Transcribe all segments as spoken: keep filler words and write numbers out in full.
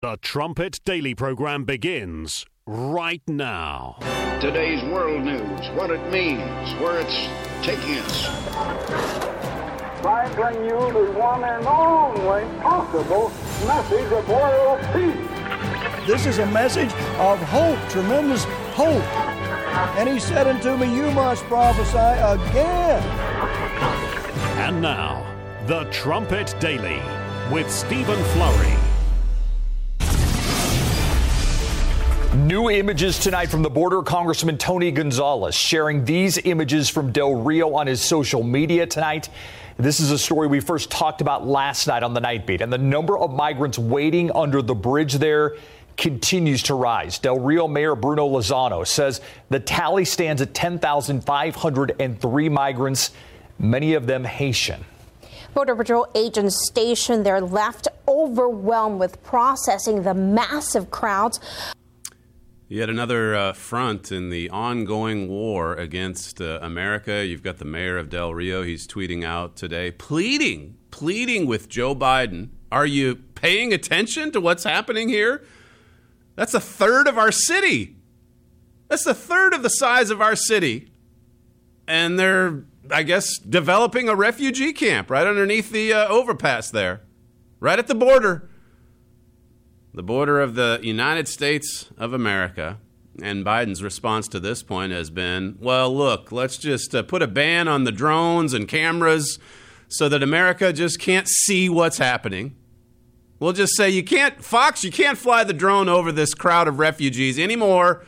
The Trumpet Daily program begins right now. Today's world news, what it means, where it's taking us. I bring you the one and only possible message of world peace. This is a message of hope, tremendous hope. And he said unto me, you must prophesy again. And now, The Trumpet Daily with Stephen Flurry. New images tonight from the border. Congressman Tony Gonzalez sharing these images from Del Rio on his social media tonight. This is a story we first talked about last night on the Night Beat, and the number of migrants waiting under the bridge there continues to rise. Del Rio Mayor Bruno Lozano says the tally stands at ten thousand five hundred three migrants, many of them Haitian. Border Patrol agents stationed there left overwhelmed with processing the massive crowds. Yet another uh, front in the ongoing war against uh, America. You've got the mayor of Del Rio. He's tweeting out today, pleading, pleading with Joe Biden. Are you paying attention to what's happening here? That's a third of our city. That's a third of the size of our city. And they're, I guess, developing a refugee camp right underneath the uh, overpass there, right at the border. The border of the United States of America. And Biden's response to this point has been, well, look, let's just uh, put a ban on the drones and cameras so that America just can't see what's happening. We'll just say, you can't, Fox, you can't fly the drone over this crowd of refugees anymore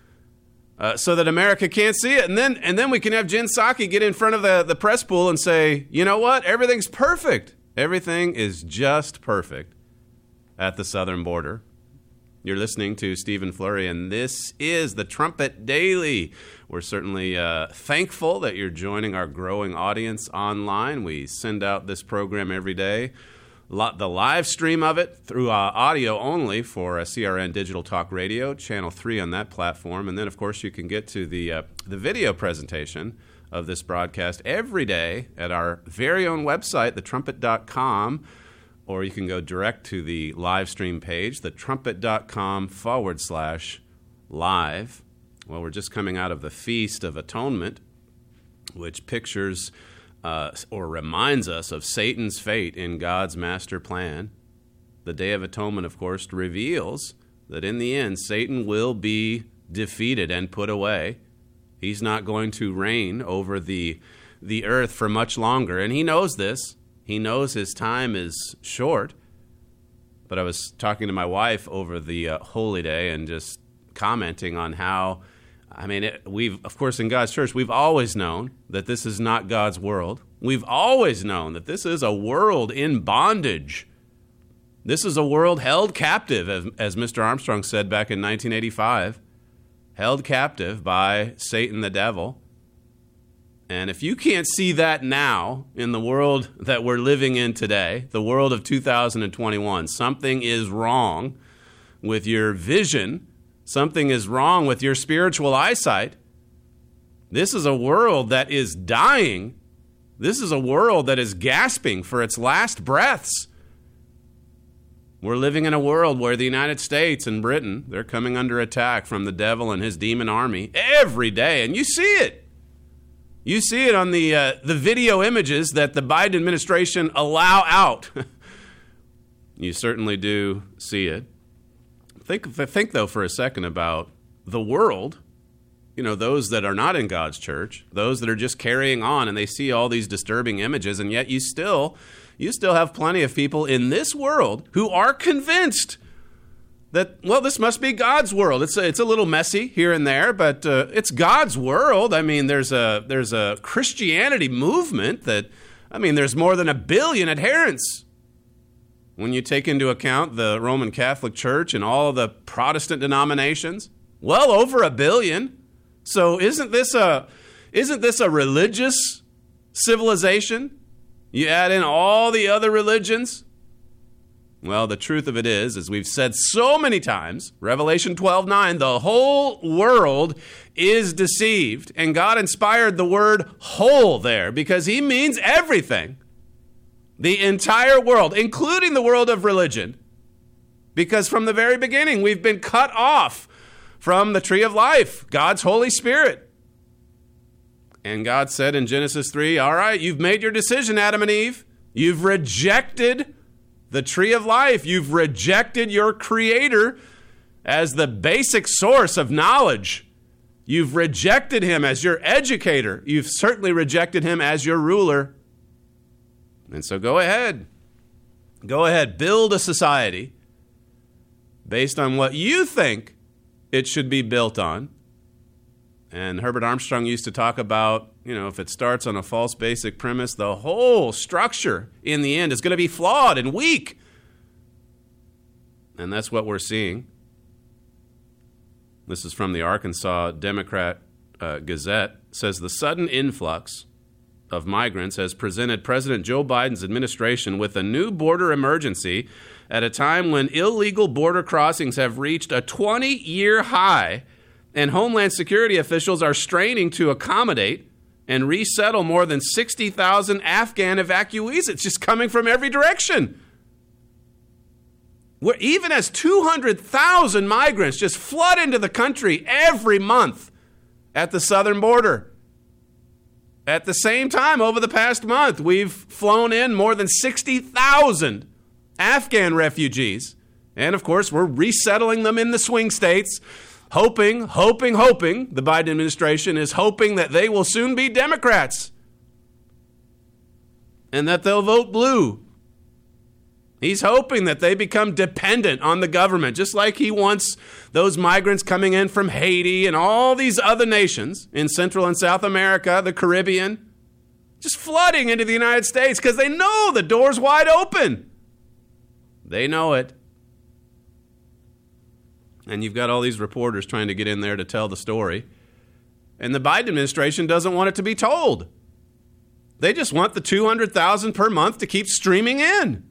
uh, so that America can't see it. And then and then we can have Jen Psaki get in front of the, the press pool and say, you know what, everything's perfect. Everything is just perfect at the southern border. You're listening to Stephen Flurry, and this is the Trumpet Daily. We're certainly uh, thankful that you're joining our growing audience online. We send out this program every day. The live stream of it through uh, audio only for uh, C R N Digital Talk Radio, Channel three on that platform. And then, of course, you can get to the uh, the video presentation of this broadcast every day at our very own website, the trumpet dot com. Or you can go direct to the live stream page, the trumpet dot com forward slash live. Well, we're just coming out of the Feast of Atonement, which pictures uh, or reminds us of Satan's fate in God's master plan. The Day of Atonement, of course, reveals that in the end, Satan will be defeated and put away. He's not going to reign over the, the earth for much longer, and he knows this. He knows his time is short. But I was talking to my wife over the uh, Holy Day and just commenting on how, I mean, it, we've, of course, in God's church, we've always known that this is not God's world. We've always known that this is a world in bondage. This is a world held captive, as, as Mister Armstrong said back in nineteen eighty-five, held captive by Satan the devil. And if you can't see that now in the world that we're living in today, the world of two thousand twenty-one, something is wrong with your vision. Something is wrong with your spiritual eyesight. This is a world that is dying. This is a world that is gasping for its last breaths. We're living in a world where the United States and Britain, they're coming under attack from the devil and his demon army every day, and you see it. You see it on the uh, the video images that the Biden administration allow out. You certainly do see it. Think, think, though, for a second about the world, you know, those that are not in God's church, those that are just carrying on, and they see all these disturbing images, and yet you still, you still have plenty of people in this world who are convinced that, well, this must be God's world. It's a, it's a little messy here and there, but uh, it's God's world. I mean, there's a there's a Christianity movement that, I mean, there's more than a billion adherents. When you take into account the Roman Catholic Church and all of the Protestant denominations, well over a billion. So isn't this a isn't this a religious civilization? You add in all the other religions. Well, the truth of it is, as we've said so many times, Revelation twelve nine, the whole world is deceived. And God inspired the word whole there because he means everything. The entire world, including the world of religion. Because from the very beginning, we've been cut off from the tree of life, God's Holy Spirit. And God said in Genesis three, all right, you've made your decision, Adam and Eve. You've rejected the tree of life. You've rejected your Creator as the basic source of knowledge. You've rejected him as your educator. You've certainly rejected him as your ruler. And so go ahead. Go ahead. Build a society based on what you think it should be built on. And Herbert Armstrong used to talk about, you know, if it starts on a false basic premise, the whole structure in the end is going to be flawed and weak. And that's what we're seeing. This is from the Arkansas Democrat uh, Gazette. It says the sudden influx of migrants has presented President Joe Biden's administration with a new border emergency at a time when illegal border crossings have reached a twenty-year high, and Homeland Security officials are straining to accommodate and resettle more than sixty thousand Afghan evacuees. It's just coming from every direction. Where even as two hundred thousand migrants just flood into the country every month at the southern border. At the same time, over the past month, we've flown in more than sixty thousand Afghan refugees. And of course, we're resettling them in the swing states, hoping, hoping, hoping, the Biden administration is hoping that they will soon be Democrats and that they'll vote blue. He's hoping that they become dependent on the government, just like he wants those migrants coming in from Haiti and all these other nations in Central and South America, the Caribbean, just flooding into the United States because they know the door's wide open. They know it. And you've got all these reporters trying to get in there to tell the story. And the Biden administration doesn't want it to be told. They just want the two hundred thousand per month to keep streaming in.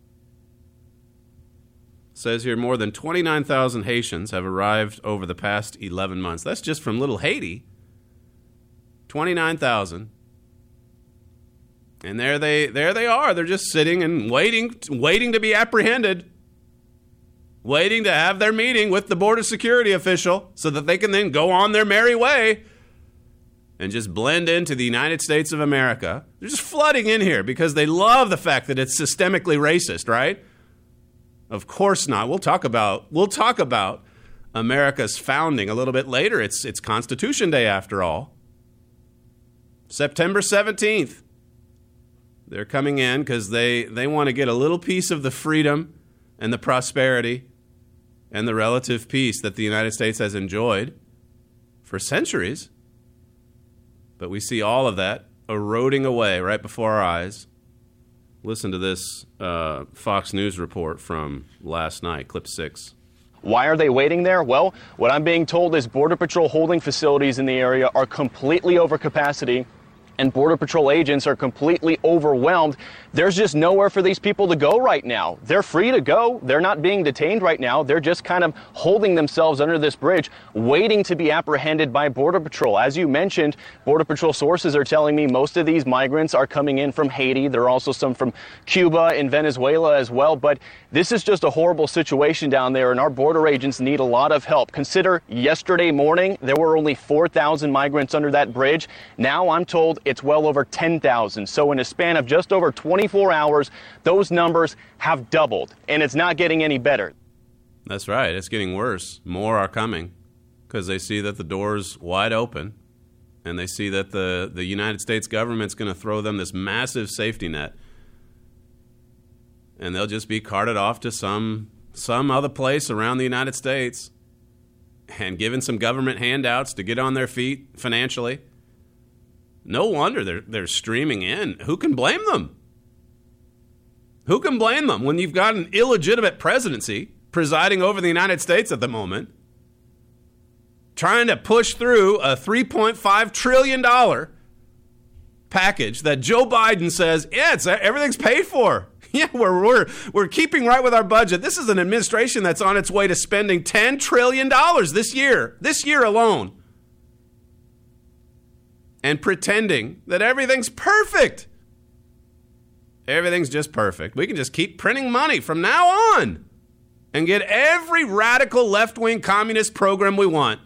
Says here more than twenty-nine thousand Haitians have arrived over the past eleven months. That's just from little Haiti. twenty-nine thousand. And there they there they are. They're just sitting and waiting waiting to be apprehended. Waiting to have their meeting with the border security official so that they can then go on their merry way and just blend into the United States of America. They're just flooding in here because they love the fact that it's systemically racist, right? Of course not. We'll talk about we'll talk about America's founding a little bit later. It's it's Constitution Day after all. September seventeenth. They're coming in because they, they want to get a little piece of the freedom and the prosperity and the relative peace that the United States has enjoyed for centuries. But we see all of that eroding away right before our eyes. Listen to this uh, Fox News report from last night, clip six. Why are they waiting there? Well, what I'm being told is Border Patrol holding facilities in the area are completely over capacity, and Border Patrol agents are completely overwhelmed. There's just nowhere for these people to go right now. They're free to go. They're not being detained right now. They're just kind of holding themselves under this bridge, waiting to be apprehended by Border Patrol. As you mentioned, Border Patrol sources are telling me most of these migrants are coming in from Haiti. There are also some from Cuba and Venezuela as well. But this is just a horrible situation down there, and our border agents need a lot of help. Consider yesterday morning, there were only four thousand migrants under that bridge. Now I'm told it's well over ten thousand. So in a span of just over twenty-four hours, those numbers have doubled, and it's not getting any better. That's right. It's getting worse. More are coming because they see that the door's wide open, and they see that the, the United States government's going to throw them this massive safety net, and they'll just be carted off to some some other place around the United States and given some government handouts to get on their feet financially. No wonder they're they're streaming in. Who can blame them? Who can blame them when you've got an illegitimate presidency presiding over the United States at the moment, trying to push through a three point five trillion dollars package that Joe Biden says, yeah, it's, everything's paid for. Yeah, we're, we're, we're keeping right with our budget. This is an administration that's on its way to spending ten trillion dollars this year, this year alone. And pretending that everything's perfect. Everything's just perfect. We can just keep printing money from now on. and get every radical left-wing communist program we want.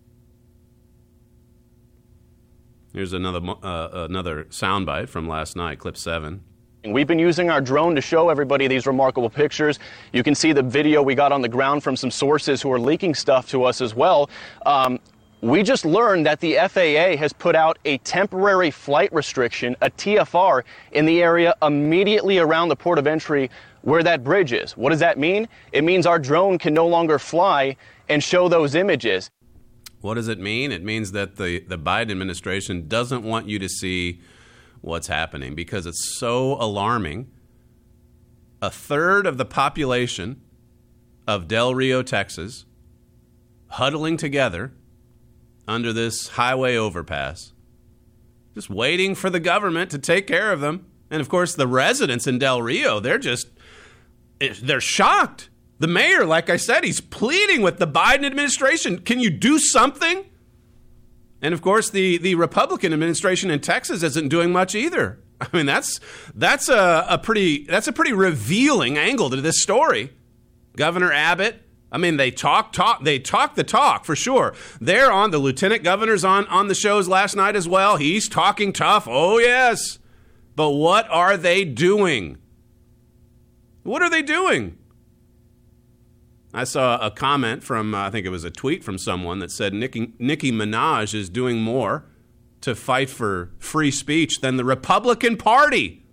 Here's another uh, another soundbite from last night, clip seven. We've been using our drone to show everybody these remarkable pictures. You can see the video we got on the ground from some sources who are leaking stuff to us as well. Um, we just learned that the F A A has put out a temporary flight restriction, a T F R, in the area immediately around the port of entry where that bridge is. What does that mean? It means our drone can no longer fly and show those images. What does it mean? It means that the, the Biden administration doesn't want you to see what's happening because it's so alarming. A third of the population of Del Rio, Texas, huddling together under this highway overpass, just waiting for the government to take care of them. And of course, the residents in Del Rio, they're just, they're shocked. The mayor, like I said, he's pleading with the Biden administration. Can you do something? And of course, the, the Republican administration in Texas isn't doing much either. I mean, that's that's a, a pretty that's a pretty revealing angle to this story. Governor Abbott, I mean, they talk talk they talk the talk for sure. They're on the lieutenant governor's on on the shows last night as well. He's talking tough. Oh yes, but what are they doing? What are they doing? I saw a comment from, uh, I think it was a tweet from someone that said Nicki, Nicki Minaj is doing more to fight for free speech than the Republican Party.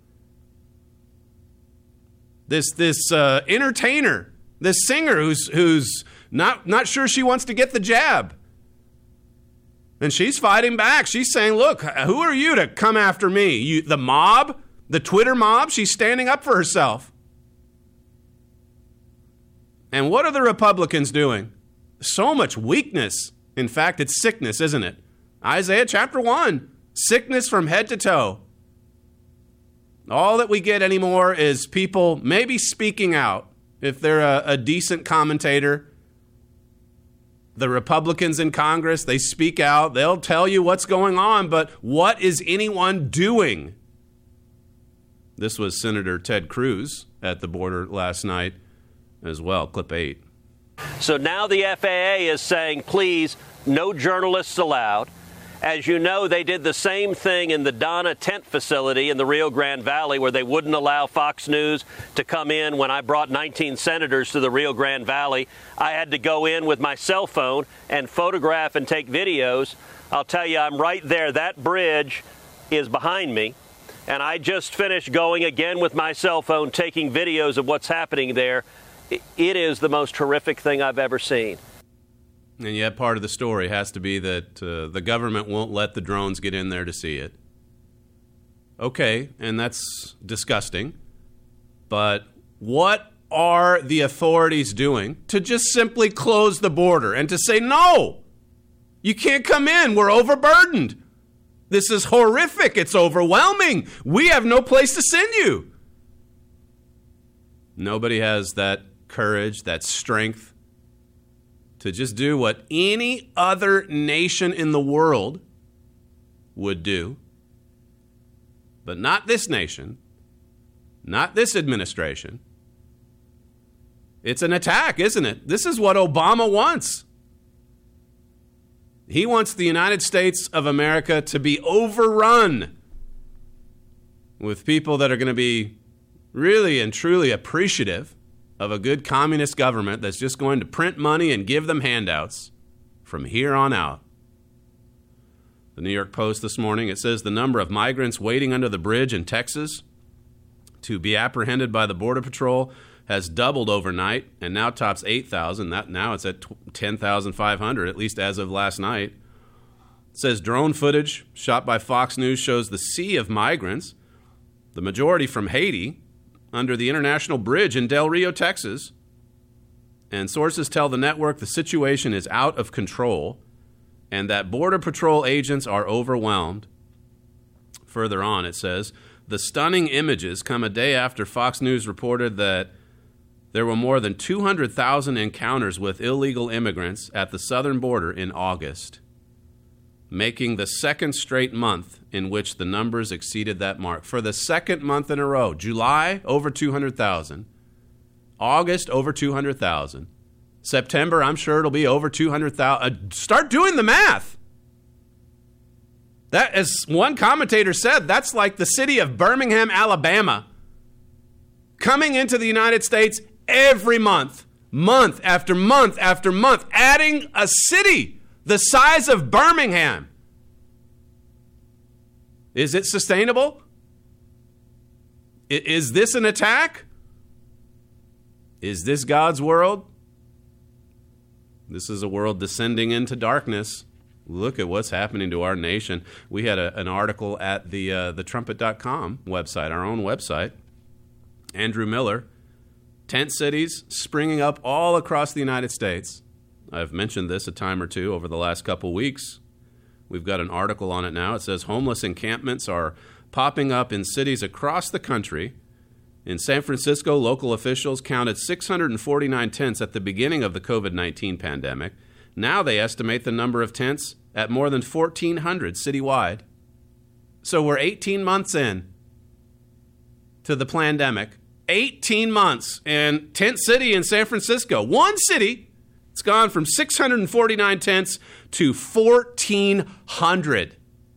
This this uh, entertainer, this singer who's who's not not sure she wants to get the jab. And she's fighting back. She's saying, look, who are you to come after me? You, the mob, the Twitter mob? She's standing up for herself. And what are the Republicans doing? So much weakness. In fact, it's sickness, isn't it? Isaiah chapter one, sickness from head to toe. All that we get anymore is people maybe speaking out. If they're a, a decent commentator, the Republicans in Congress, they speak out. They'll tell you what's going on, but what is anyone doing? This was Senator Ted Cruz at the border last night as well. Clip eight. So now the F A A is saying, please, no journalists allowed. As you know, they did the same thing in the Donna tent facility in the Rio Grande Valley where they wouldn't allow Fox News to come in. When I brought nineteen senators to the Rio Grande Valley, I had to go in with my cell phone and photograph and take videos. I'll tell you, I'm right there. That bridge is behind me. And I just finished going again with my cell phone, taking videos of what's happening there. It is the most horrific thing I've ever seen. And yet part of the story has to be that uh, the government won't let the drones get in there to see it. Okay, and that's disgusting. But what are the authorities doing to just simply close the border and to say, no, you can't come in. We're overburdened. This is horrific. It's overwhelming. We have no place to send you. Nobody has that courage, that strength to just do what any other nation in the world would do. But not this nation, not this administration. It's an attack, isn't it? This is what Obama wants. He wants the United States of America to be overrun with people that are going to be really and truly appreciative of a good communist government that's just going to print money and give them handouts from here on out. The New York Post this morning, it says the number of migrants waiting under the bridge in Texas to be apprehended by the Border Patrol has doubled overnight and now tops eight thousand. That now it's at ten thousand five hundred, at least as of last night. It says drone footage shot by Fox News shows the sea of migrants, the majority from Haiti, under the International Bridge in Del Rio, Texas. And sources tell the network the situation is out of control and that Border Patrol agents are overwhelmed. Further on, it says, the stunning images come a day after Fox News reported that there were more than two hundred thousand encounters with illegal immigrants at the southern border in August, making the second straight month in which the numbers exceeded that mark. For the second month in a row, July, over two hundred thousand. August, over two hundred thousand. September, I'm sure it'll be over two hundred thousand. Uh, start doing the math. That, as one commentator said, that's like the city of Birmingham, Alabama, coming into the United States every month, month after month after month, adding a city the size of Birmingham. Is it sustainable? Is this an attack? Is this God's world? This is a world descending into darkness. Look at what's happening to our nation. We had a, an article at the uh, the trumpet dot com website, our own website. Andrew Miller, tent cities springing up all across the United States. I've mentioned this a time or two over the last couple weeks. We've got an article on it now. It says homeless encampments are popping up in cities across the country. In San Francisco, local officials counted six hundred forty-nine tents at the beginning of the covid nineteen pandemic. Now they estimate the number of tents at more than fourteen hundred citywide. So we're eighteen months in to the pandemic. eighteen months, and Tent City in San Francisco, one city, it's gone from six hundred forty-nine tents to fourteen hundred.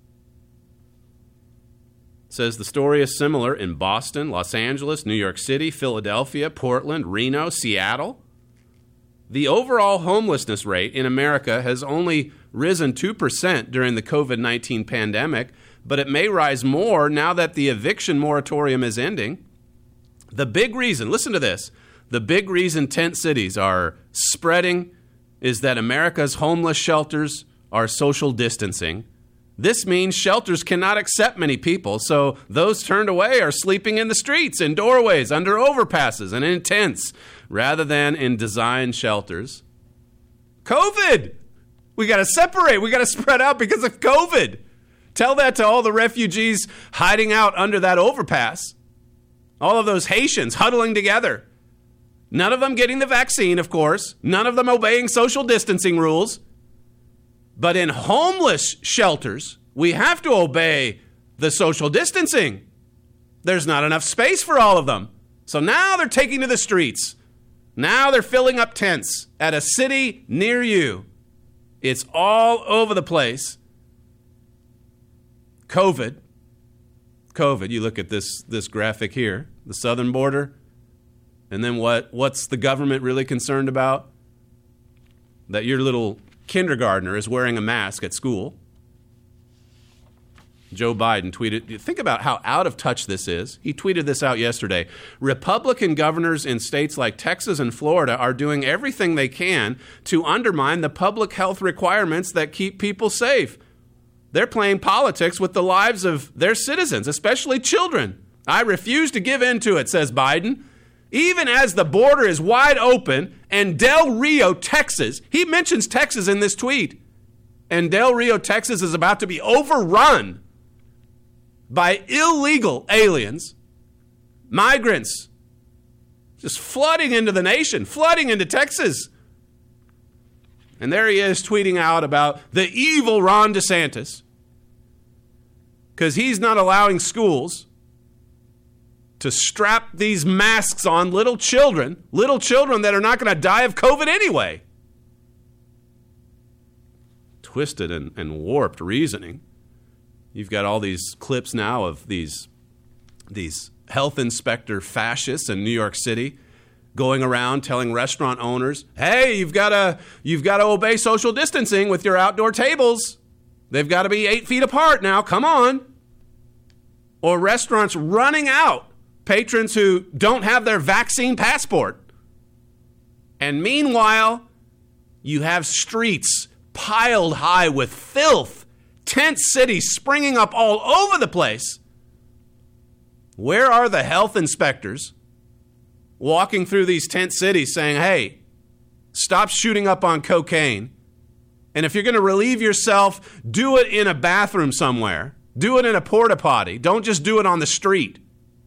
Says the story is similar in Boston, Los Angeles, New York City, Philadelphia, Portland, Reno, Seattle. The overall homelessness rate in America has only risen two percent during the covid nineteen pandemic, but it may rise more now that the eviction moratorium is ending. The big reason, listen to this, the big reason tent cities are spreading is that America's homeless shelters are social distancing. This means shelters cannot accept many people, so those turned away are sleeping in the streets, in doorways, under overpasses, and in tents, rather than in designed shelters. COVID! We got to separate. We got to spread out because of COVID. Tell that to all the refugees hiding out under that overpass. All of those Haitians huddling together. None of them getting the vaccine, of course. None of them obeying social distancing rules. But in homeless shelters, we have to obey the social distancing. There's not enough space for all of them. So now they're taking to the streets. Now they're filling up tents at a city near you. It's all over the place. COVID. COVID, you look at this, this graphic here, the southern border, and then what? What's the government really concerned about? That your little kindergartner is wearing a mask at school. Joe Biden tweeted, think about how out of touch this is. He tweeted this out yesterday. Republican governors in states like Texas and Florida are doing everything they can to undermine the public health requirements that keep people safe. They're playing politics with the lives of their citizens, especially children. I refuse to give in to it, says Biden. Even as the border is wide open and Del Rio, Texas, he mentions Texas in this tweet, and Del Rio, Texas is about to be overrun by illegal aliens, migrants, just flooding into the nation, flooding into Texas. And there he is tweeting out about the evil Ron DeSantis, because he's not allowing schools to strap these masks on little children, little children that are not going to die of COVID anyway. Twisted and, and warped reasoning. You've got all these clips now of these, these health inspector fascists in New York City going around telling restaurant owners, hey, you've got to you've got to obey social distancing with your outdoor tables. They've got to be eight feet apart now. Come on. Or restaurants running out patrons who don't have their vaccine passport. And meanwhile, you have streets piled high with filth, tent cities springing up all over the place. Where are the health inspectors walking through these tent cities saying, hey, stop shooting up on cocaine. And if you're going to relieve yourself, do it in a bathroom somewhere. Do it in a porta potty. Don't just do it on the street.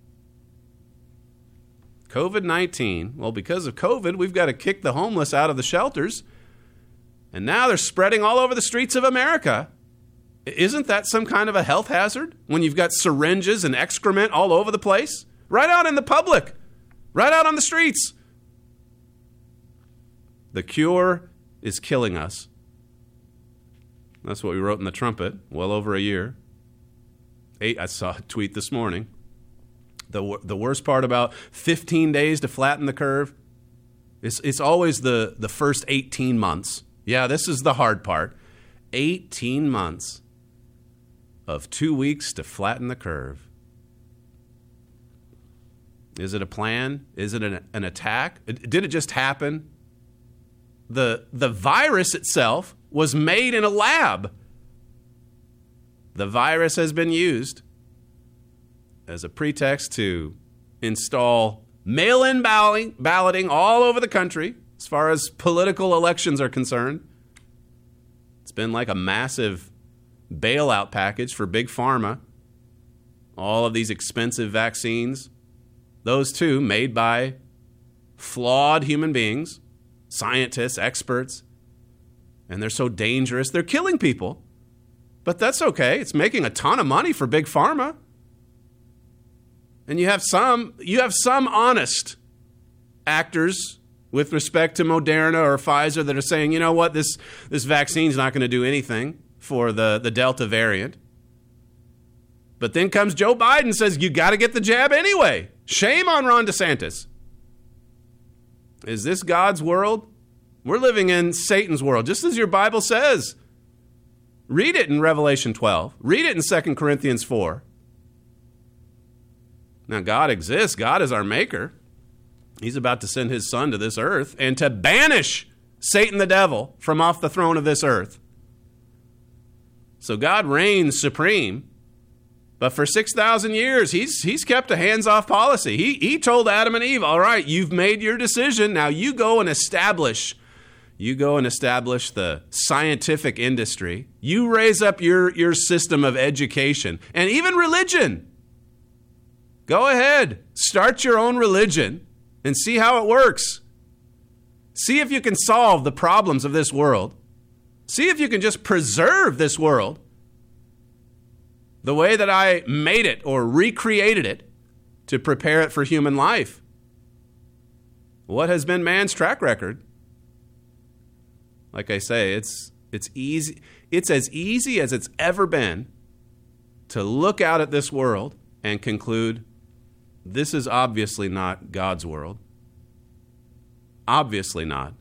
COVID nineteen, well, because of COVID, we've got to kick the homeless out of the shelters. And now they're spreading all over the streets of America. Isn't that some kind of a health hazard when you've got syringes and excrement all over the place? Right out in the public. Right out on the streets. The cure is killing us. That's what we wrote in the Trumpet well over a year. Eight, I saw a tweet this morning. The, the worst part about fifteen days to flatten the curve, it's, it's always the, the first eighteen months. Yeah, this is the hard part. eighteen months of two weeks to flatten the curve. Is it a plan? Is it an, an attack? Did it just happen? The, the virus itself was made in a lab. The virus has been used as a pretext to install mail-in balloting, balloting all over the country as far as political elections are concerned. It's been like a massive bailout package for Big Pharma. All of these expensive vaccines, those too made by flawed human beings, scientists, experts, and they're so dangerous, they're killing people. But that's okay. It's making a ton of money for Big Pharma. And you have some, you have some honest actors with respect to Moderna or Pfizer that are saying, you know what, this, this vaccine's not going to do anything for the, the Delta variant. But then comes Joe Biden and says, you got to get the jab anyway. Shame on Ron DeSantis. Is this God's world? We're living in Satan's world, just as your Bible says. Read it in Revelation twelve. Read it in Second Corinthians four. Now, God exists. God is our maker. He's about to send his son to this earth and to banish Satan the devil from off the throne of this earth. So God reigns supreme. But for six thousand years, he's he's kept a hands-off policy. He, he told Adam and Eve, all right, you've made your decision. Now you go and establish You go and establish the scientific industry. You raise up your, your system of education and even religion. Go ahead. Start your own religion and see how it works. See if you can solve the problems of this world. See if you can just preserve this world the way that I made it or recreated it to prepare it for human life. What has been man's track record? Like I say, it's it's easy. It's as easy as it's ever been to look out at this world and conclude this is obviously not God's world. Obviously not.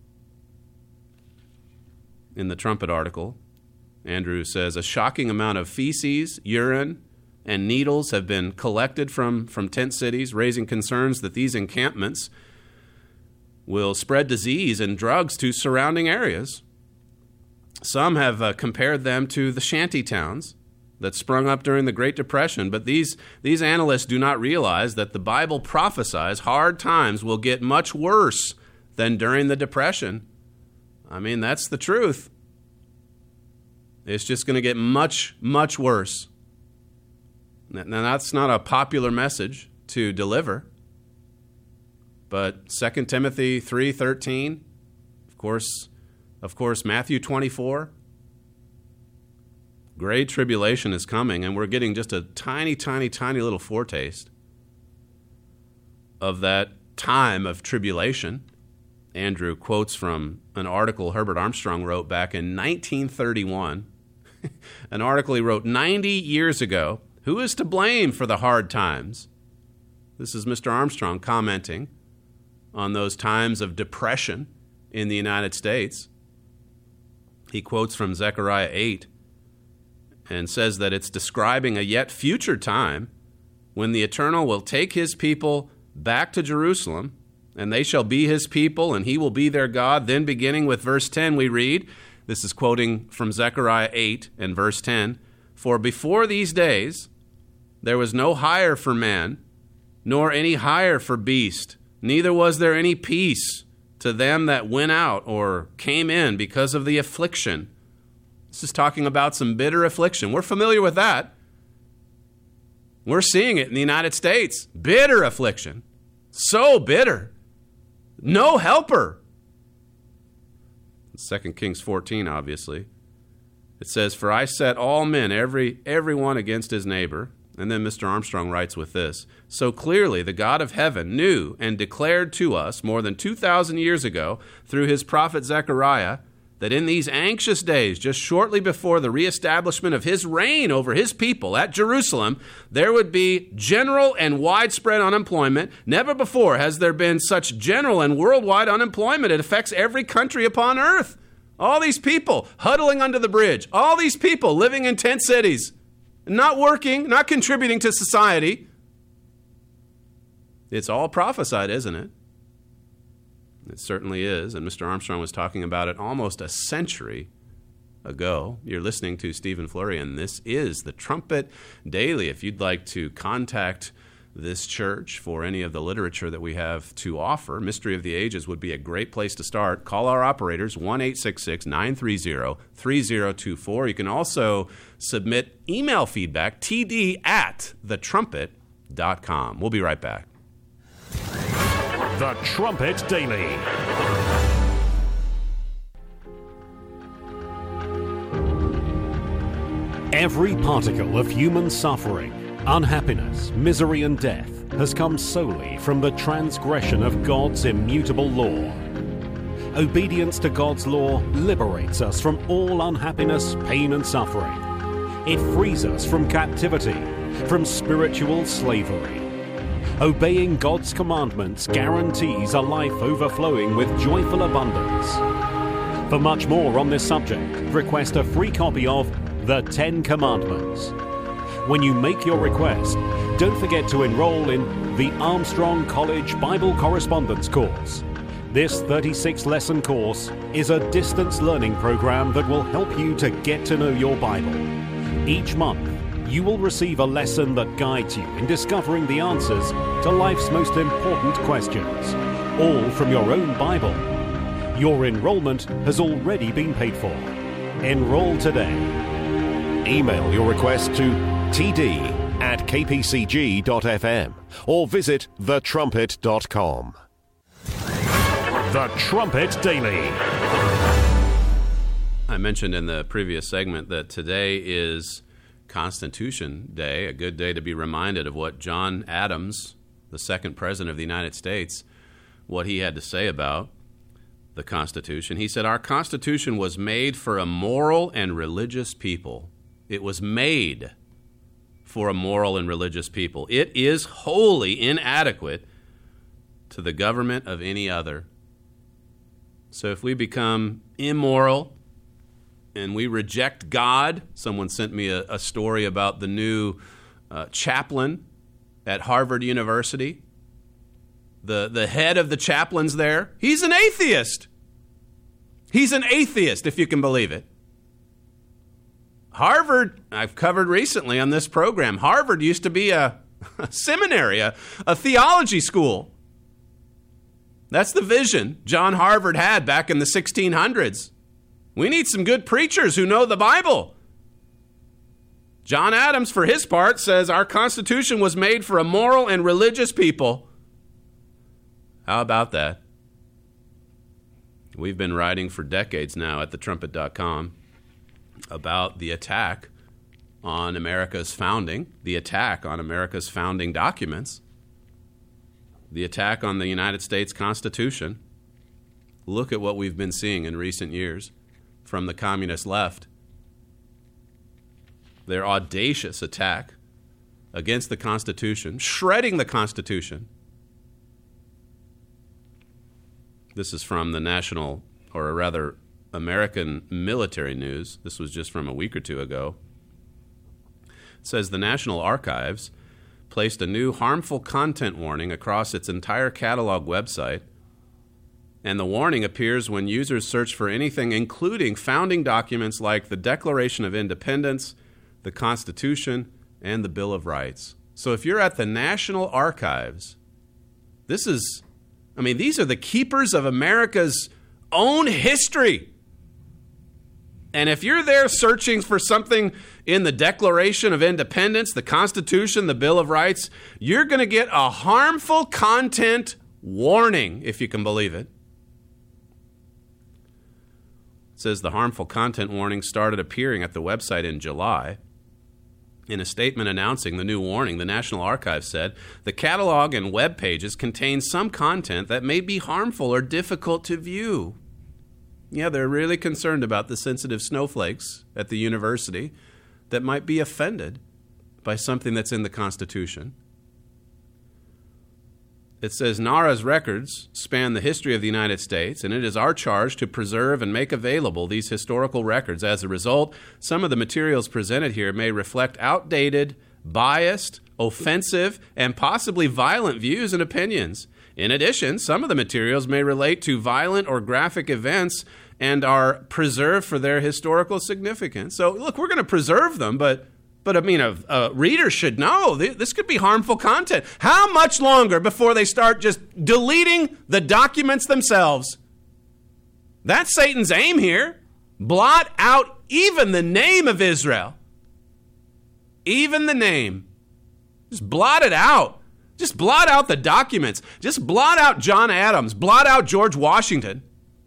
In the Trumpet article, Andrew says a shocking amount of feces, urine, and needles have been collected from, from tent cities, raising concerns that these encampments will spread disease and drugs to surrounding areas. Some have uh, compared them to the shanty towns that sprung up during the Great Depression, but these, these analysts do not realize that the Bible prophesies hard times will get much worse than during the Depression. I mean, that's the truth. It's just going to get much, much worse. Now, that's not a popular message to deliver. But Second Timothy three thirteen, of course, of course, Matthew twenty-four, great tribulation is coming, and we're getting just a tiny, tiny, tiny little foretaste of that time of tribulation. Andrew quotes from an article Herbert Armstrong wrote back in nineteen thirty-one, an article he wrote ninety years ago. Who is to blame for the hard times? This is Mister Armstrong commenting on those times of depression in the United States. He quotes from Zechariah eight and says that it's describing a yet future time when the Eternal will take his people back to Jerusalem, and they shall be his people, and he will be their God. Then beginning with verse ten, we read, this is quoting from Zechariah eight and verse ten, for before these days there was no hire for man, nor any hire for beast, neither was there any peace to them that went out or came in because of the affliction. This is talking about some bitter affliction. We're familiar with that. We're seeing it in the United States. Bitter affliction. So bitter. No helper. Second Kings fourteen, obviously. It says, for I set all men, every everyone against his neighbor, And then Mister Armstrong writes with this: so clearly the God of heaven knew and declared to us more than two thousand years ago through his prophet Zechariah that in these anxious days, just shortly before the reestablishment of his reign over his people at Jerusalem, there would be general and widespread unemployment. Never before has there been such general and worldwide unemployment. It affects every country upon earth. All these people huddling under the bridge, all these people living in tent cities, not working, not contributing to society. It's all prophesied, isn't it? It certainly is, and Mister Armstrong was talking about it almost a century ago. You're listening to Stephen Flurry, and this is the Trumpet Daily. If you'd like to contact this church for any of the literature that we have to offer, Mystery of the Ages would be a great place to start. Call our operators, one eight six six, nine three zero, three zero two four. You can also submit email feedback, T D at the trumpet dot com. We'll be right back. The Trumpet Daily. Every particle of human suffering, unhappiness, misery, and death has come solely from the transgression of God's immutable law. Obedience to God's law liberates us from all unhappiness, pain, and suffering. It frees us from captivity, from spiritual slavery. Obeying God's commandments guarantees a life overflowing with joyful abundance. For much more on this subject, request a free copy of The Ten Commandments. When you make your request, don't forget to enroll in the Armstrong College Bible Correspondence Course. This thirty-six lesson course is a distance learning program that will help you to get to know your Bible. Each month, you will receive a lesson that guides you in discovering the answers to life's most important questions, all from your own Bible. Your enrollment has already been paid for. Enroll today. Email your request to t d at k p c g dot f m or visit the trumpet dot com. The Trumpet Daily. I mentioned in the previous segment that today is Constitution Day, a good day to be reminded of what John Adams, the second president of the United States, what he had to say about the Constitution. He said, "Our Constitution was made for a moral and religious people. It was made for a moral and religious people. It is wholly inadequate to the government of any other." So if we become immoral and we reject God, someone sent me a, a story about the new uh, chaplain at Harvard University. The, the head of the chaplains there, he's an atheist. He's an atheist, if you can believe it. Harvard, I've covered recently on this program, Harvard used to be a, a seminary, a, a theology school. That's the vision John Harvard had back in the sixteen hundreds. We need some good preachers who know the Bible. John Adams, for his part, says our Constitution was made for a moral and religious people. How about that? We've been writing for decades now at the trumpet dot com about the attack on America's founding, the attack on America's founding documents, the attack on the United States Constitution. Look at what we've been seeing in recent years from the communist left. Their audacious attack against the Constitution, shredding the Constitution. This is from the National, or rather American Military News. This was just from a week or two ago. It says the National Archives placed a new harmful content warning across its entire catalog website, and the warning appears when users search for anything including founding documents like the Declaration of Independence, the Constitution, and the Bill of Rights. So if you're at the National Archives, this is, I mean, these are the keepers of America's own history. And if you're there searching for something in the Declaration of Independence, the Constitution, the Bill of Rights, you're going to get a harmful content warning, if you can believe it. It says the harmful content warning started appearing at the website in July. In a statement announcing the new warning, the National Archives said, the catalog and web pages contain some content that may be harmful or difficult to view. Yeah, they're really concerned about the sensitive snowflakes at the university that might be offended by something that's in the Constitution. It says NARA's records span the history of the United States, and it is our charge to preserve and make available these historical records. As a result, some of the materials presented here may reflect outdated, biased, offensive, and possibly violent views and opinions. In addition, some of the materials may relate to violent or graphic events and are preserved for their historical significance. So, look, we're going to preserve them, but But, I mean, a, a reader should know this could be harmful content. How much longer before they start just deleting the documents themselves? That's Satan's aim here. Blot out even the name of Israel. Even the name. Just blot it out. Just blot out the documents. Just blot out John Adams. Blot out George Washington.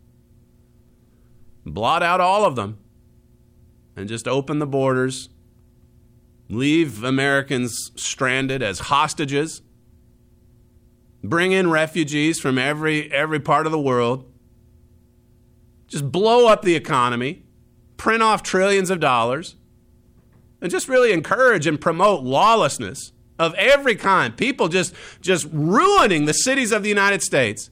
Blot out all of them. And just open the borders. Leave Americans stranded as hostages. Bring in refugees from every every part of the world. Just blow up the economy. Print off trillions of dollars. And just really encourage and promote lawlessness of every kind. People just, just ruining the cities of the United States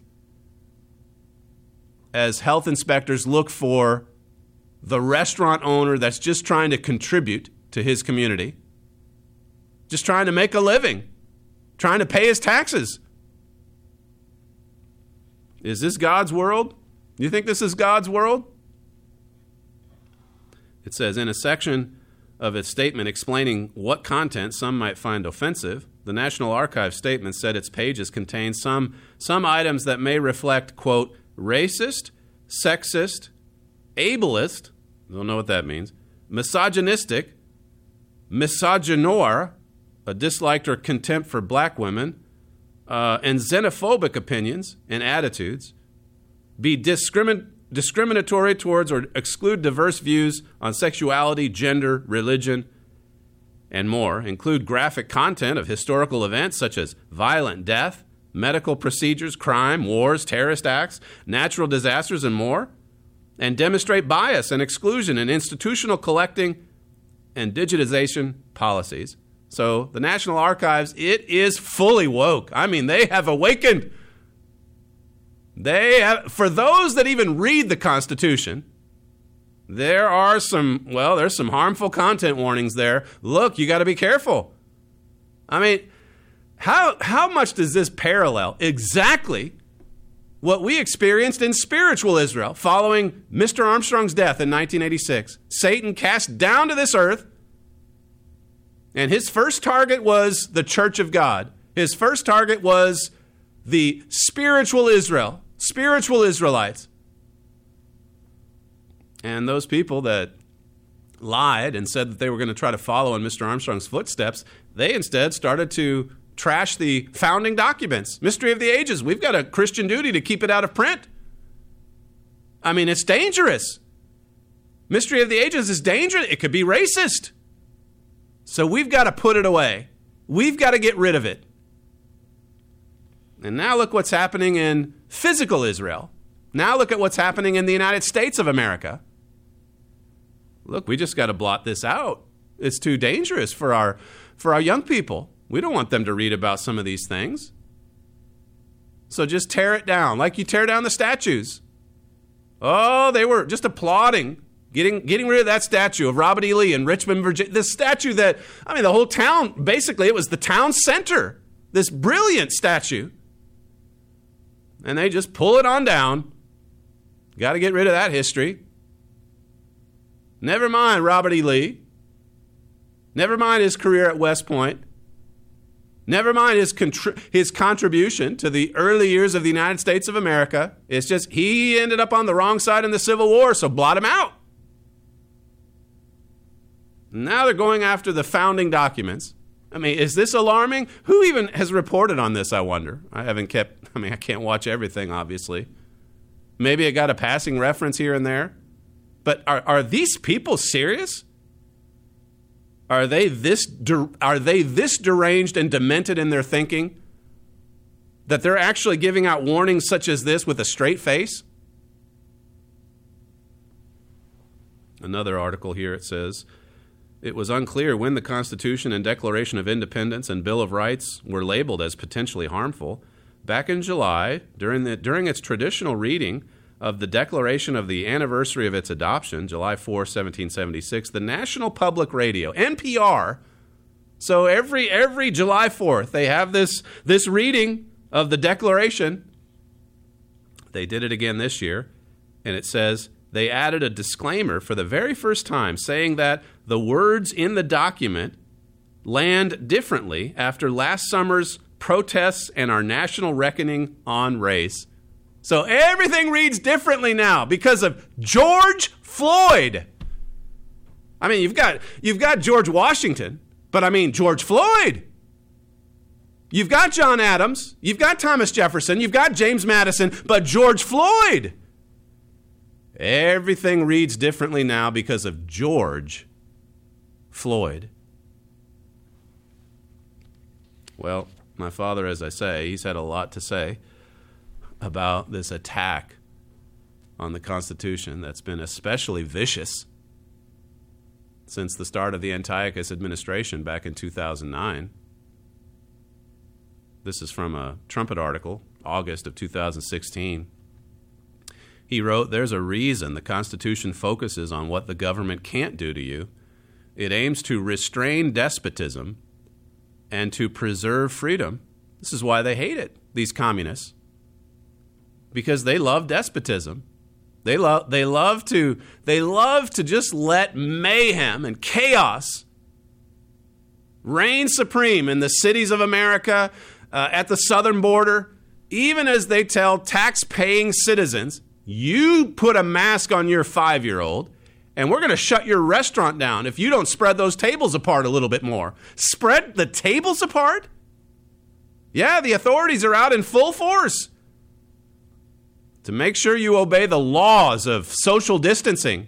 as health inspectors look for the restaurant owner that's just trying to contribute to his community. Just trying to make a living, trying to pay his taxes. Is this God's world? Do you think this is God's world? It says in a section of its statement explaining what content some might find offensive, the National Archives statement said its pages contain some, some items that may reflect, quote, racist, sexist, ableist, don't know what that means, misogynistic, misogynoir, a disliked or contempt for black women, uh, and xenophobic opinions and attitudes, be discrimin- discriminatory towards or exclude diverse views on sexuality, gender, religion, and more, include graphic content of historical events such as violent death, medical procedures, crime, wars, terrorist acts, natural disasters, and more, and demonstrate bias and exclusion in institutional collecting and digitization policies. So the National Archives, it is fully woke. I mean, they have awakened. They have, for those that even read the Constitution, there are some, well, there's some harmful content warnings there. Look, you got to be careful. I mean, how how much does this parallel exactly what we experienced in spiritual Israel following Mister Armstrong's death in nineteen eighty-six? Satan cast down to this earth, and his first target was the Church of God. His first target was the spiritual Israel, spiritual Israelites. And those people that lied and said that they were going to try to follow in Mister Armstrong's footsteps, they instead started to trash the founding documents. Mystery of the Ages. We've got a Christian duty to keep it out of print. I mean, it's dangerous. Mystery of the Ages is dangerous. It could be racist. So we've got to put it away. We've got to get rid of it. And now look what's happening in physical Israel. Now look at what's happening in the United States of America. Look, we just got to blot this out. It's too dangerous for our for our young people. We don't want them to read about some of these things. So just tear it down, like you tear down the statues. Oh, they were just applauding, getting getting rid of that statue of Robert E. Lee in Richmond, Virginia. This statue that, I mean, the whole town, basically, it was the town center. This brilliant statue. And they just pull it on down. Got to get rid of that history. Never mind Robert E. Lee. Never mind his career at West Point. Never mind his contri- his contribution to the early years of the United States of America. It's just he ended up on the wrong side in the Civil War, so blot him out. Now they're going after the founding documents. I mean, is this alarming? Who even has reported on this, I wonder? I haven't kept, I mean, I can't watch everything, obviously. Maybe it got a passing reference here and there. But are, are these people serious? Are they this de- are they this deranged and demented in their thinking that they're actually giving out warnings such as this with a straight face? Another article here, it says, it was unclear when the Constitution and Declaration of Independence and Bill of Rights were labeled as potentially harmful. Back in July, during the during its traditional reading of the Declaration of the anniversary of its adoption, July fourth, seventeen seventy-six, the National Public Radio, N P R, so every every July fourth, they have this, this reading of the Declaration. They did it again this year, and it says they added a disclaimer for the very first time saying that the words in the document land differently after last summer's protests and our national reckoning on race. So everything reads differently now because of George Floyd. I mean, you've got you've got George Washington, but I mean George Floyd. You've got John Adams, you've got Thomas Jefferson, you've got James Madison, but George Floyd. Everything reads differently now because of George Floyd. Well, my father, as I say, he's had a lot to say about this attack on the Constitution that's been especially vicious since the start of the Antiochus administration back in two thousand nine. This is from a Trumpet article, August of two thousand sixteen. He wrote, "There's a reason the Constitution focuses on what the government can't do to you. It aims to restrain despotism and to preserve freedom." This is why they hate it, these communists. Because they love despotism. They love they love to they love to just let mayhem and chaos reign supreme in the cities of America, uh, at the southern border, even as they tell tax-paying citizens, you put a mask on your five-year-old, and we're going to shut your restaurant down if you don't spread those tables apart a little bit more. Spread the tables apart? Yeah, the authorities are out in full force to make sure you obey the laws of social distancing.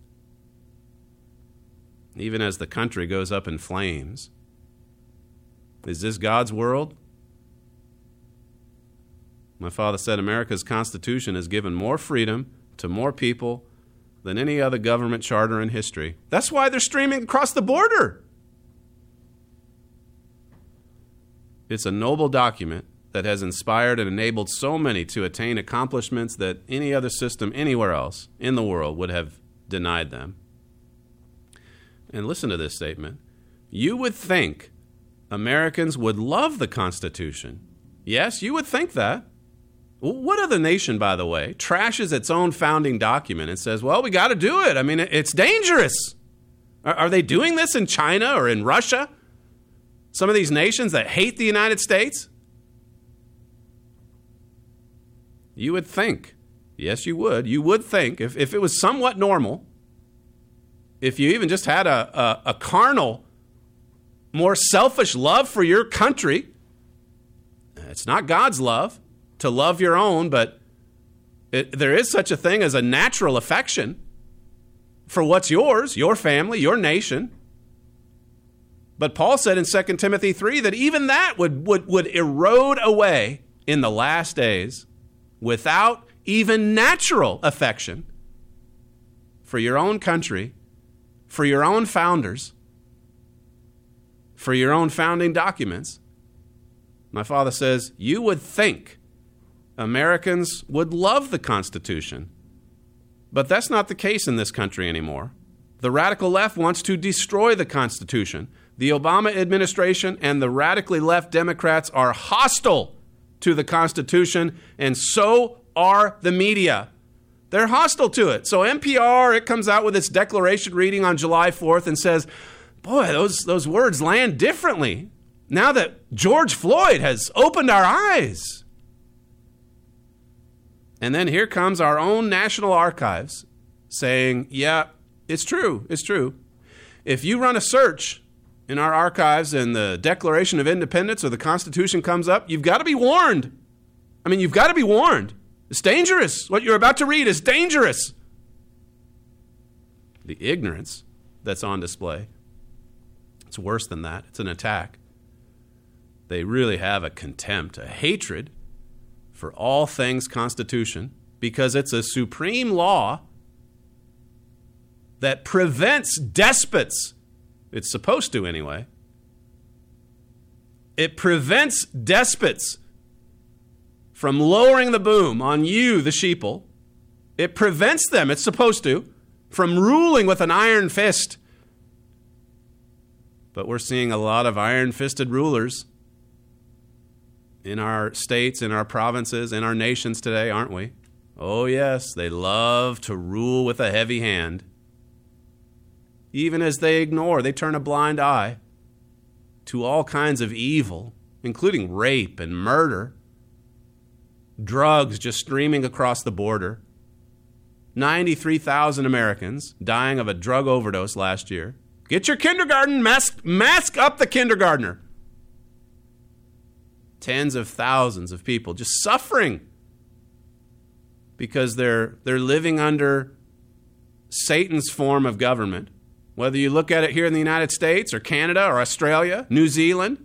Even as the country goes up in flames. Is this God's world? My father said America's Constitution has given more freedom to more people than any other government charter in history. That's why they're streaming across the border. It's a noble document that has inspired and enabled so many to attain accomplishments that any other system anywhere else in the world would have denied them. And listen to this statement. You would think Americans would love the Constitution. Yes, you would think that. What other nation, by the way, trashes its own founding document and says, well, we got to do it. I mean, it's dangerous. Are, are they doing this in China or in Russia? Some of these nations that hate the United States? You would think, yes, you would. You would think, if, if it was somewhat normal, if you even just had a, a, a carnal, more selfish love for your country, it's not God's love to love your own, but it, there is such a thing as a natural affection for what's yours, your family, your nation. But Paul said in Second Timothy three that even that would, would, would erode away in the last days without even natural affection for your own country, for your own founders, for your own founding documents. My father says, you would think Americans would love the Constitution. But that's not the case in this country anymore. The radical left wants to destroy the Constitution. The Obama administration and the radically left Democrats are hostile to the Constitution, and so are the media. They're hostile to it. So N P R, it comes out with its declaration reading on July fourth and says, boy, those, those words land differently now that George Floyd has opened our eyes. And then here comes our own National Archives saying, yeah, it's true, it's true. If you run a search in our archives and the Declaration of Independence or the Constitution comes up, you've got to be warned. I mean, you've got to be warned. It's dangerous. What you're about to read is dangerous. The ignorance that's on display. It's worse than that. It's an attack. They really have a contempt, a hatred for all things Constitution, because it's a supreme law that prevents despots. It's supposed to anyway. It prevents despots from lowering the boom on you, the sheeple. It prevents them, it's supposed to, from ruling with an iron fist. But we're seeing a lot of iron-fisted rulers in our states, in our provinces, in our nations today, aren't we? Oh, yes, they love to rule with a heavy hand. Even as they ignore, they turn a blind eye to all kinds of evil, including rape and murder, drugs just streaming across the border. ninety-three thousand Americans dying of a drug overdose last year. Get your kindergarten, mask, mask up the kindergartner. Tens of thousands of people just suffering because they're they're living under Satan's form of government. Whether you look at it here in the United States or Canada or Australia, New Zealand,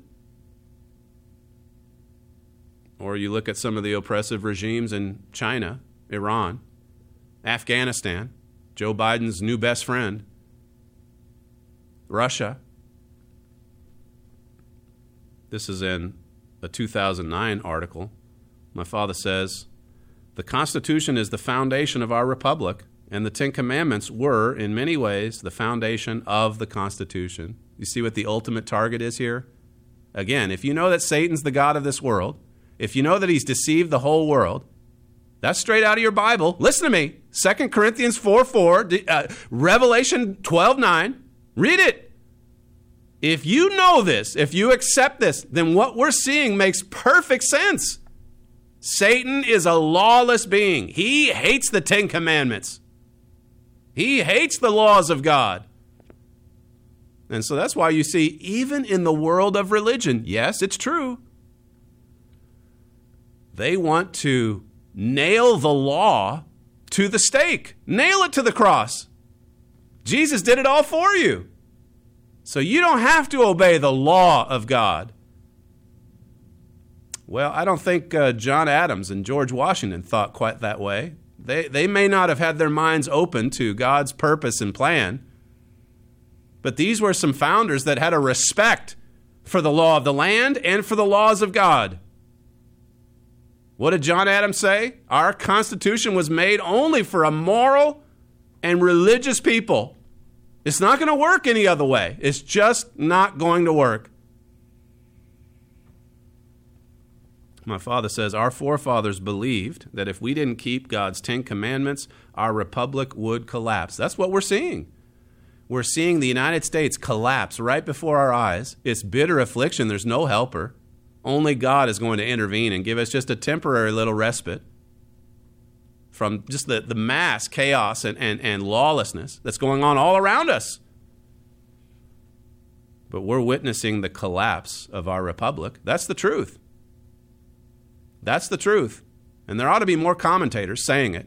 or you look at some of the oppressive regimes in China, Iran, Afghanistan, Joe Biden's new best friend, Russia. This is in a two thousand nine article. My father says, the Constitution is the foundation of our republic, and the Ten Commandments were, in many ways, the foundation of the Constitution. You see what the ultimate target is here? Again, if you know that Satan's the god of this world, if you know that he's deceived the whole world, that's straight out of your Bible. Listen to me. Second Corinthians four four, uh, Revelation twelve nine. Read it. If you know this, if you accept this, then what we're seeing makes perfect sense. Satan is a lawless being. He hates the Ten Commandments. He hates the laws of God. And so that's why you see, even in the world of religion, yes, it's true, they want to nail the law to the stake. Nail it to the cross. Jesus did it all for you. So you don't have to obey the law of God. Well, I don't think uh, John Adams and George Washington thought quite that way. They, they may not have had their minds open to God's purpose and plan, but these were some founders that had a respect for the law of the land and for the laws of God. What did John Adams say? Our Constitution was made only for a moral and religious people. It's not going to work any other way. It's just not going to work. My father says our forefathers believed that if we didn't keep God's Ten Commandments, our republic would collapse. That's what we're seeing. We're seeing the United States collapse right before our eyes. It's bitter affliction. There's no helper. Only God is going to intervene and give us just a temporary little respite from just the, the mass chaos and, and, and lawlessness that's going on all around us. But we're witnessing the collapse of our republic. That's the truth. That's the truth. And there ought to be more commentators saying it.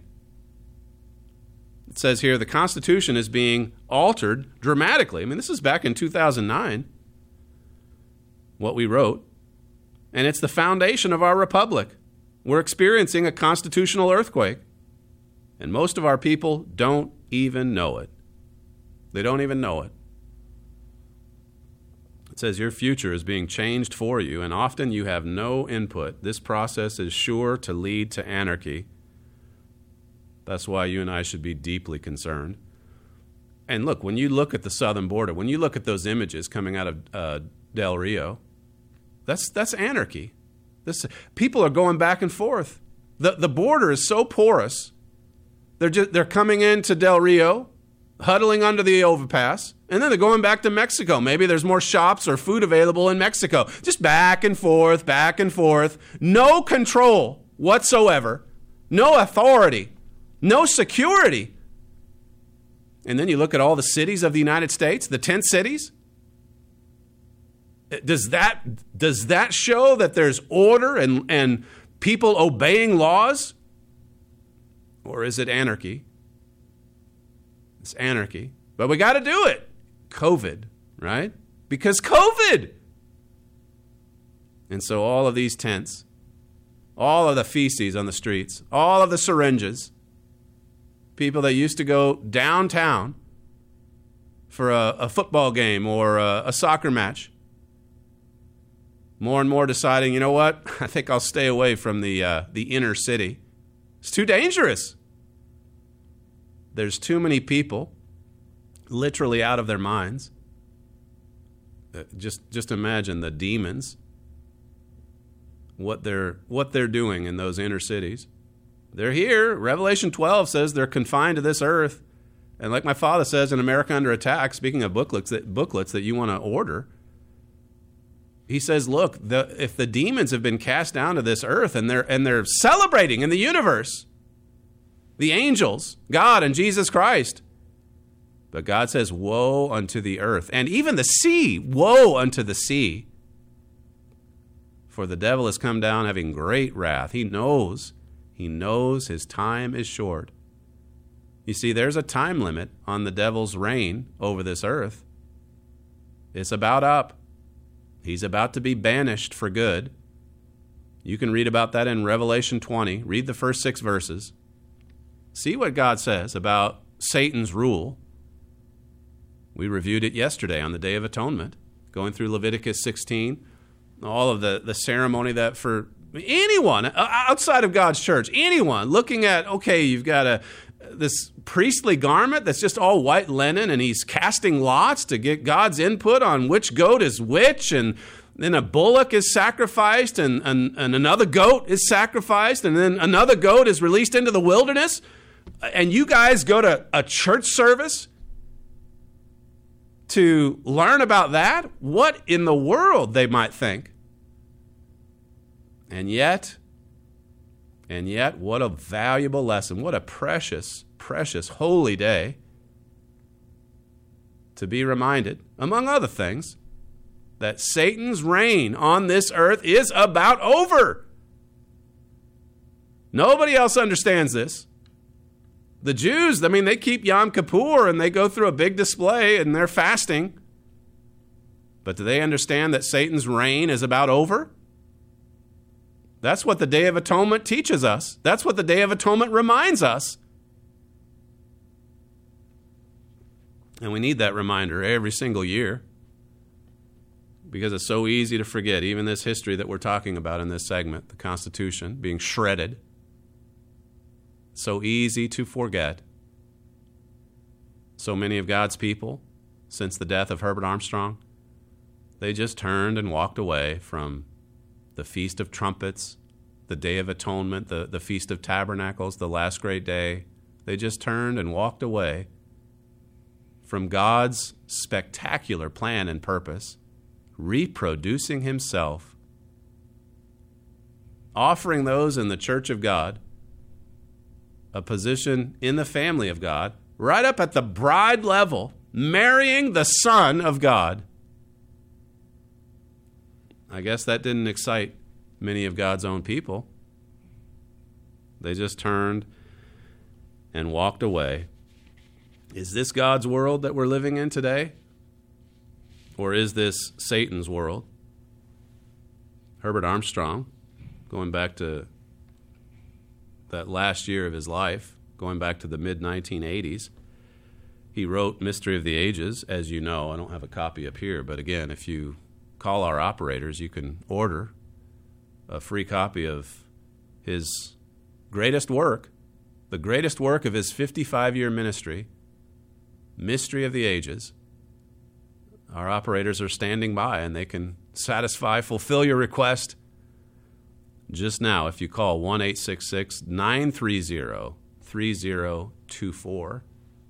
It says here the Constitution is being altered dramatically. I mean, this is back in two thousand nine, what we wrote. And it's the foundation of our republic. We're experiencing a constitutional earthquake. And most of our people don't even know it. They don't even know it. It says your future is being changed for you, and often you have no input. This process is sure to lead to anarchy. That's why you and I should be deeply concerned. And look, when you look at the southern border, when you look at those images coming out of uh, Del Rio, that's that's anarchy. This, people are going back and forth. The the border is so porous. They're just, they're coming into Del Rio, huddling under the overpass, and then they're going back to Mexico. Maybe there's more shops or food available in Mexico. Just back and forth, back and forth. No control whatsoever. No authority. No security. And then you look at all the cities of the United States, the tent cities. Does that, does that show that there's order and, and people obeying laws? Or is it anarchy? It's anarchy. But we got to do it. COVID, right? because COVID. And so all of these tents, all of the feces on the streets, all of the syringes, people that used to go downtown for a, a football game or a, a soccer match, more and more deciding, you know what, I think I'll stay away from the uh, the inner city. It's too dangerous. There's too many people literally out of their minds. Uh, just just imagine the demons, what they're what they're doing in those inner cities. They're here. Revelation twelve says they're confined to this earth. And like my father says in America Under Attack, speaking of booklets that, booklets that you want to order, he says, look, the, if the demons have been cast down to this earth and they're and they're celebrating in the universe, the angels, God and Jesus Christ. But God says, woe unto the earth, and even the sea, woe unto the sea. For the devil has come down having great wrath. He knows, he knows his time is short. You see, there's a time limit on the devil's reign over this earth. It's about up. He's about to be banished for good. You can read about that in Revelation twenty. Read the first six verses. See what God says about Satan's rule. We reviewed it yesterday on the Day of Atonement, going through Leviticus sixteen, all of the, the ceremony that for anyone outside of God's church, anyone looking at, okay, you've got a this priestly garment that's just all white linen, and he's casting lots to get God's input on which goat is which, and then a bullock is sacrificed, and, and, and another goat is sacrificed, and then another goat is released into the wilderness, and you guys go to a church service to learn about that? What in the world, they might think. And yet, and yet, what a valuable lesson. What a precious, precious, holy day to be reminded, among other things, that Satan's reign on this earth is about over. Nobody else understands this. The Jews, I mean, they keep Yom Kippur and they go through a big display and they're fasting. But do they understand that Satan's reign is about over? That's what the Day of Atonement teaches us. That's what the Day of Atonement reminds us. And we need that reminder every single year because it's so easy to forget, even this history that we're talking about in this segment, the Constitution being shredded. So easy to forget. So many of God's people, since the death of Herbert Armstrong, they just turned and walked away from the Feast of Trumpets, the Day of Atonement, the, the Feast of Tabernacles, the last great day. They just turned and walked away from God's spectacular plan and purpose, reproducing himself, offering those in the church of God a position in the family of God, right up at the bride level, marrying the Son of God. I guess that didn't excite many of God's own people. They just turned and walked away. Is this God's world that we're living in today? Or is this Satan's world? Herbert Armstrong, going back to that last year of his life, going back to the mid nineteen eighties, he wrote Mystery of the Ages, as you know. I don't have a copy up here, but again, if you call our operators, you can order a free copy of his greatest work, the greatest work of his fifty-five-year ministry, Mystery of the Ages. Our operators are standing by, and they can satisfy, fulfill your request just now if you call one eight six six, nine three zero, three zero two four.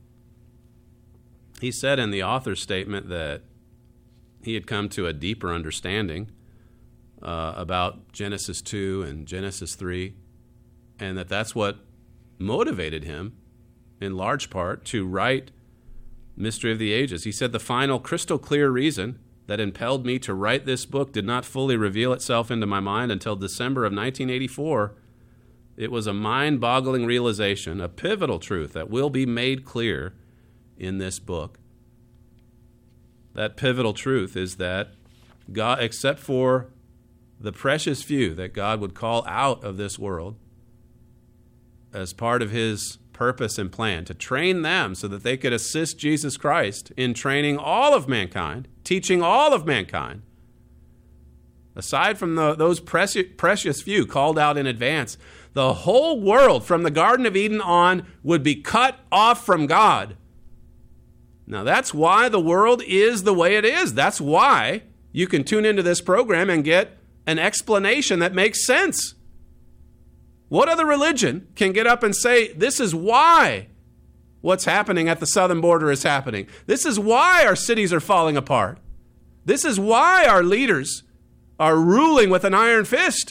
He said in the author's statement that he had come to a deeper understanding uh, about Genesis two and Genesis three, and that that's what motivated him, in large part, to write Mystery of the Ages. He said, the final crystal clear reason that impelled me to write this book did not fully reveal itself into my mind until December of nineteen eighty-four. It was a mind-boggling realization, a pivotal truth that will be made clear in this book. that pivotal truth is that God, except for the precious few that God would call out of this world as part of his purpose and plan, to train them so that they could assist Jesus Christ in training all of mankind, teaching all of mankind. Aside from the, those precious, precious few called out in advance, the whole world from the Garden of Eden on would be cut off from God. Now that's why the world is the way it is. That's why you can tune into this program and get an explanation that makes sense. What other religion can get up and say, this is why what's happening at the southern border is happening? This is why our cities are falling apart. This is why our leaders are ruling with an iron fist.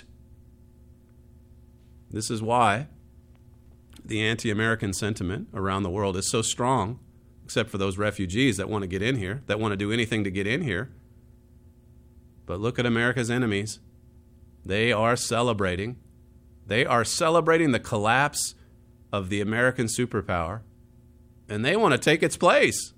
This is why the anti-American sentiment around the world is so strong, except for those refugees that want to get in here, that want to do anything to get in here. But look at America's enemies. They are celebrating. They are celebrating the collapse of the American superpower, and they want to take its place.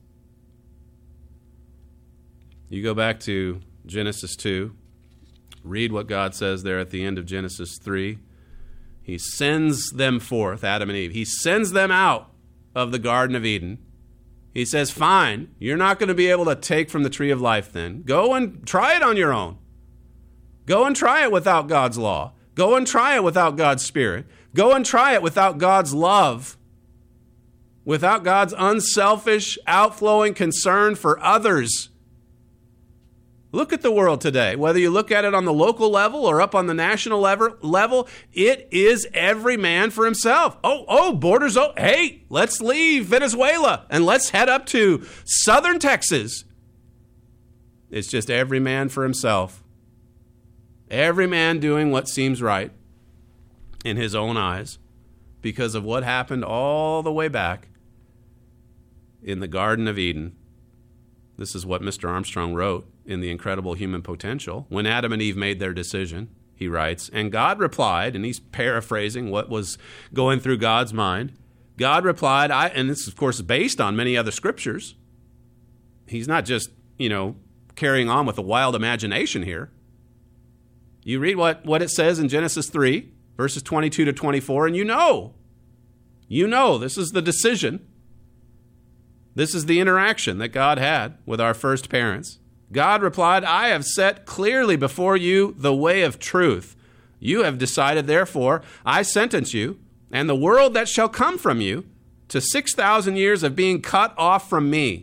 You go back to Genesis two, read what God says there at the end of Genesis three. He sends them forth, Adam and Eve. He sends them out of the Garden of Eden. He says, fine, you're not going to be able to take from the tree of life then. Go and try it on your own. Go and try it without God's law. Go and try it without God's Spirit. Go and try it without God's love, without God's unselfish, outflowing concern for others. Look at the world today. Whether you look at it on the local level or up on the national level, it is every man for himself. Oh, oh, borders, oh, hey, let's leave Venezuela and let's head up to southern Texas. It's just every man for himself. Every man doing what seems right in his own eyes because of what happened all the way back in the Garden of Eden. This is what Mister Armstrong wrote in The Incredible Human Potential. When Adam and Eve made their decision, he writes, and God replied, and he's paraphrasing what was going through God's mind. God replied, I, and this, of course, is based on many other scriptures. He's not just, you know, carrying on with a wild imagination here. You read what, what it says in Genesis three, verses twenty-two to twenty-four, and you know, you know, this is the decision. This is the interaction that God had with our first parents. God replied, I have set clearly before you the way of truth. You have decided, therefore, I sentence you and the world that shall come from you to six thousand years of being cut off from me.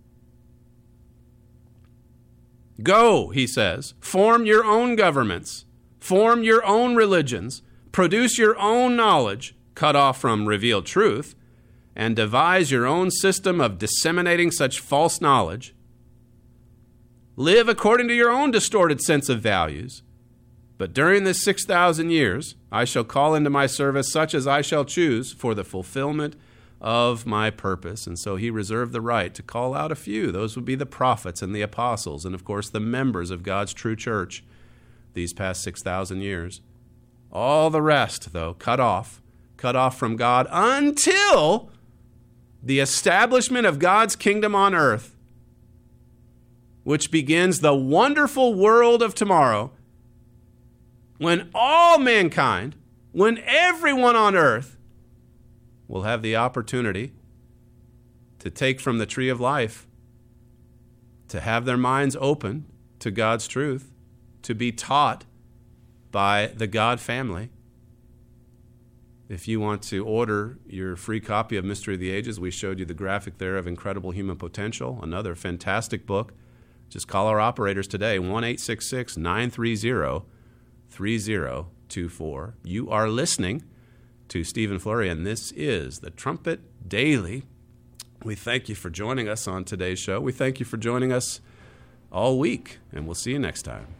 Go, he says, form your own governments, form your own religions, produce your own knowledge, cut off from revealed truth, and devise your own system of disseminating such false knowledge. Live according to your own distorted sense of values. But during this six thousand years, I shall call into my service such as I shall choose for the fulfillment of my purpose. And so he reserved the right to call out a few. Those would be the prophets and the apostles, and of course the members of God's true church these past six thousand years. All the rest, though, cut off, cut off from God until the establishment of God's kingdom on earth, which begins the wonderful world of tomorrow, when all mankind, when everyone on earth will have the opportunity to take from the tree of life, to have their minds open to God's truth, to be taught by the God family. If you want to order your free copy of Mystery of the Ages, we showed you the graphic there of Incredible Human Potential, another fantastic book. Just call our operators today, one eight six six, nine three zero, three zero two four. You are listening to Stephen Flurry, and this is the Trumpet Daily. We thank you for joining us on today's show. We thank you for joining us all week, and we'll see you next time.